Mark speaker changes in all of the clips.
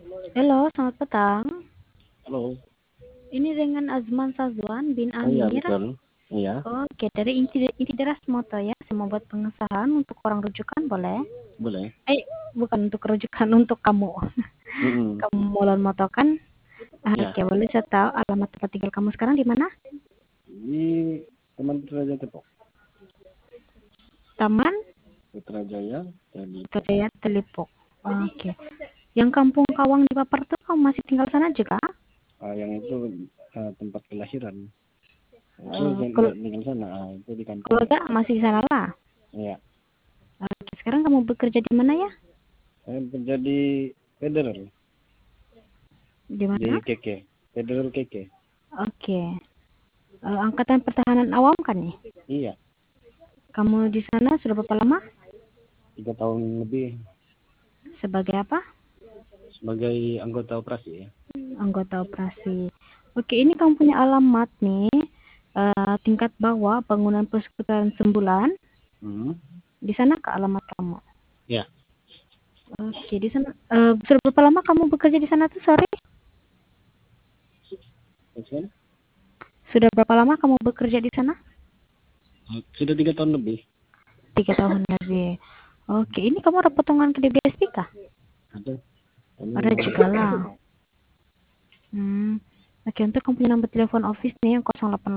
Speaker 1: Halo, selamat petang.
Speaker 2: Halo.
Speaker 1: Ini dengan Azman Sazwan bin
Speaker 2: Oh iya
Speaker 1: Amir.
Speaker 2: betul. Iya,
Speaker 1: Oke, dari Intideras Moto ya. Saya mau buat pengesahan untuk orang rujukan, boleh?
Speaker 2: boleh.
Speaker 1: Bukan untuk rujukan, untuk kamu.
Speaker 2: Mm-mm.
Speaker 1: Kamu mau loan moto kan?
Speaker 2: Ya,
Speaker 1: Oke, boleh saya tahu alamat tempat tinggal kamu sekarang di mana?
Speaker 2: di Taman Putrajaya Depok.
Speaker 1: Taman
Speaker 2: Putrajaya jadi
Speaker 1: Putrajaya Telipok. Oke. Yang Kampung Kawang di Papar tuh kamu masih tinggal sana juga?
Speaker 2: yang itu tempat kelahiran. Itu
Speaker 1: Eh,
Speaker 2: saya
Speaker 1: kelu-
Speaker 2: nggak tinggal sana. Itu di kampung ya.
Speaker 1: Keluarga masih di sana lah.
Speaker 2: Iya,
Speaker 1: Oke, sekarang kamu bekerja di mana ya?
Speaker 2: saya bekerja di Federal
Speaker 1: Di
Speaker 2: di
Speaker 1: mana?
Speaker 2: KK. Federal KK.
Speaker 1: Oke. Angkatan Pertahanan Awam kan nih?
Speaker 2: Iya,
Speaker 1: Kamu di sana sudah berapa lama?
Speaker 2: 3 tahun lebih
Speaker 1: Sebagai apa?
Speaker 2: sebagai anggota operasi ya.
Speaker 1: Anggota operasi. Oke, ini kamu punya alamat nih. Tingkat bawah bangunan persekutuan Sembulan.
Speaker 2: Hmm.
Speaker 1: Di sana ke alamat kamu.
Speaker 2: Ya,
Speaker 1: Oke, di sana. Sudah berapa lama kamu bekerja di sana tuh? Sorry.
Speaker 2: terus
Speaker 1: Sudah berapa lama kamu bekerja di sana?
Speaker 2: sudah 3 tahun lebih.
Speaker 1: 3 tahun lebih. Oke, ini kamu ada potongan ke DBSP kah?
Speaker 2: Ada. Kami
Speaker 1: Ada juga lah. Oke, untuk kamu punya nomor telepon office nih yang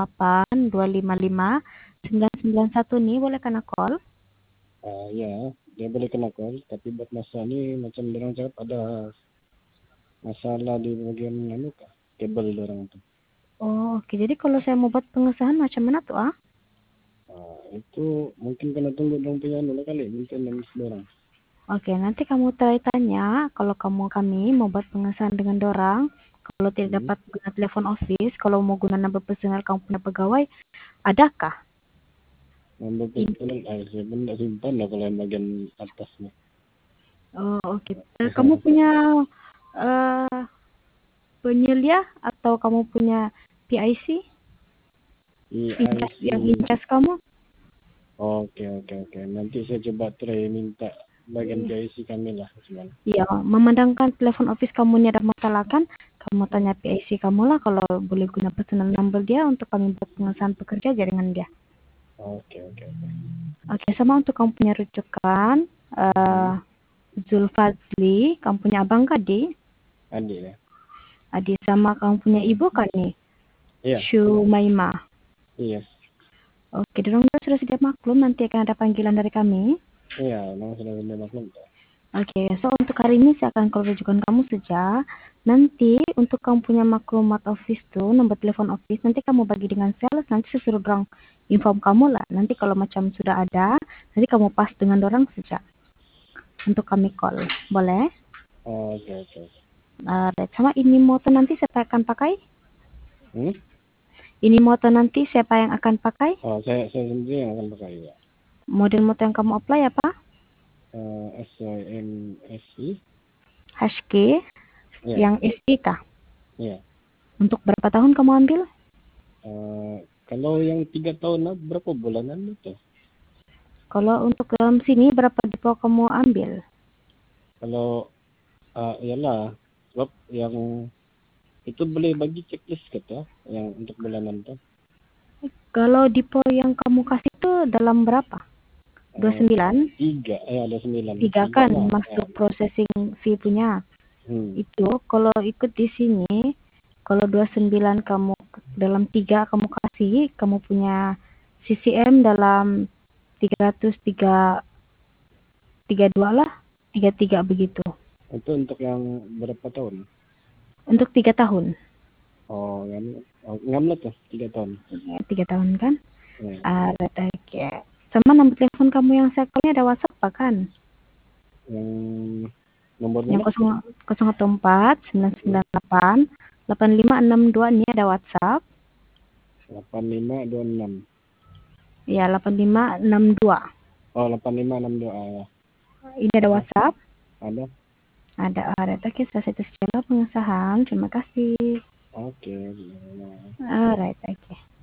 Speaker 1: 088 255 991 nih, boleh kena call.
Speaker 2: ya, dia boleh kena call, tapi buat masa ini macam orang cakap ada masalah di bagian anu kah? Kabel orang itu.
Speaker 1: Oh, oke. Jadi kalau saya mau buat pengesahan macam mana tuh, ah?
Speaker 2: Itu mungkin kena tunggu dong punya anu lah kali, maintenance orang.
Speaker 1: Oke, nanti kamu tanya kalau kami mau buat pengesahan dengan dorang. Kalau tidak
Speaker 2: Hmm.
Speaker 1: dapat guna telepon office, kalau mau guna number personal kamu punya pegawai, adakah?
Speaker 2: Nomor
Speaker 1: In-
Speaker 2: personal, saya pun tak simpan lah kalau yang bagian atasnya.
Speaker 1: oh, oke. Kamu punya eh penyelia atau kamu punya PIC?
Speaker 2: IIC.
Speaker 1: Yang incas kamu?
Speaker 2: Oke, oke, oke. Nanti saya coba try minta bagian PIC kami lah cuman.
Speaker 1: Iya, memandangkan telepon office kamu ini ada masalah kan, kamu tanya PIC kamu lah kalau boleh guna personal number dia untuk kami buat pengesahan pekerja jaringan dia.
Speaker 2: Oke, oke, oke.
Speaker 1: Oke, sama untuk kamu punya rujukan,
Speaker 2: Hmm.
Speaker 1: eh Zulfazli, kamu punya abang kan di?
Speaker 2: Adik ya.
Speaker 1: Adi sama kamu punya ibu kan nih?
Speaker 2: Iya,
Speaker 1: Shumaima.
Speaker 2: iya.
Speaker 1: Oke, dorong sudah siap maklum, nanti akan ada panggilan dari kami.
Speaker 2: Iya, memang sudah benar maklum.
Speaker 1: Oke, so untuk hari ini saya akan call rujukan kamu saja. Nanti untuk kamu punya maklumat office tuh, nomor telepon office, nanti kamu bagi dengan sales, nanti saya suruh dorang inform kamu lah. Nanti kalau macam sudah ada, nanti kamu pas dengan dorang saja. Untuk kami call. Boleh?
Speaker 2: Oke, oke.
Speaker 1: Sama ini moto nanti siapa akan pakai?
Speaker 2: Hmm?
Speaker 1: Ini moto nanti siapa yang akan pakai?
Speaker 2: Saya sendiri yang akan pakai ya.
Speaker 1: Model moto yang kamu apply apa?
Speaker 2: SYMSI.
Speaker 1: HK
Speaker 2: Ya,
Speaker 1: yang SI kah?
Speaker 2: ya.
Speaker 1: Untuk berapa tahun kamu ambil?
Speaker 2: Kalau yang 3 tahun lah, berapa bulanan itu?
Speaker 1: Kalau untuk dalam sini berapa depo kamu ambil?
Speaker 2: Kalau iyalah, sebab yang itu boleh bagi checklist kata, yang untuk bulanan tuh.
Speaker 1: Kalau depo yang kamu kasih itu dalam berapa?
Speaker 2: Eh,
Speaker 1: 29?
Speaker 2: tiga, ada 9,
Speaker 1: 3
Speaker 2: tiga
Speaker 1: kan
Speaker 2: lah. Ya.
Speaker 1: masuk processing fee punya.
Speaker 2: Hmm.
Speaker 1: Itu kalau ikut di sini, kalau 29 kamu dalam 3 kamu kasih, kamu punya CCM dalam 332 lah, 33 begitu.
Speaker 2: Itu untuk yang berapa tahun?
Speaker 1: Untuk 3 tahun.
Speaker 2: Yang ngamlet tuh 3 tahun.
Speaker 1: Ya, 3 tahun kan?
Speaker 2: Ya.
Speaker 1: Oke. Sama nomor telepon kamu yang saya call ada WhatsApp apa kan?
Speaker 2: Yang nomornya
Speaker 1: Yang
Speaker 2: lah.
Speaker 1: 014 998 8562 ini ada WhatsApp.
Speaker 2: 8526.
Speaker 1: Ya, 8562.
Speaker 2: 8562 ya.
Speaker 1: Ini ada
Speaker 2: Ada,
Speaker 1: WhatsApp.
Speaker 2: ada.
Speaker 1: Ada. Oke, selesai itu secara pengesahan. Terima kasih.
Speaker 2: Oke.
Speaker 1: Alright, oke.